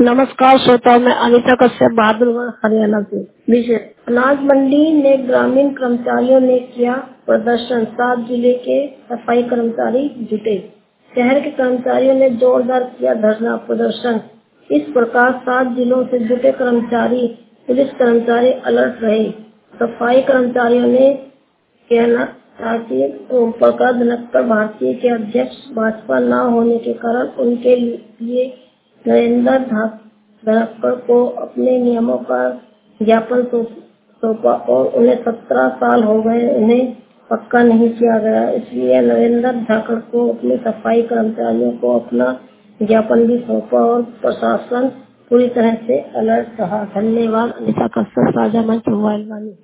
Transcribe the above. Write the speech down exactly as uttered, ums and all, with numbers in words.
नमस्कार श्रोताओं, मैं अनीता कश्यप बहादुरगढ़ हरियाणा से। विषय अनाज मंडी ने ग्रामीण कर्मचारियों ने किया प्रदर्शन। सात जिले के सफाई कर्मचारी जुटे। शहर के कर्मचारियों ने जोरदार किया धरना प्रदर्शन। इस प्रकार सात जिलों से जुटे कर्मचारी पुलिस कर्मचारी अलर्ट रहे। सफाई कर्मचारियों ने कहना था कि ओम प्रकाश धनखड़ भारतीय के अध्यक्ष भाजपा न होने के कारण उनके लिए नरेंद्र धनखड़ को अपने नियमों का ज्ञापन सौंपा और उन्हें सत्रह साल हो गए उन्हें पक्का नहीं किया गया। इसलिए नरेंद्र धनखड़ को अपने सफाई कर्मचारियों को अपना ज्ञापन भी सौंपा और प्रशासन पूरी तरह से अलर्ट रहा। धन्यवाद। अनीता कश्यप, राजा मंच मोबाइल वाणी।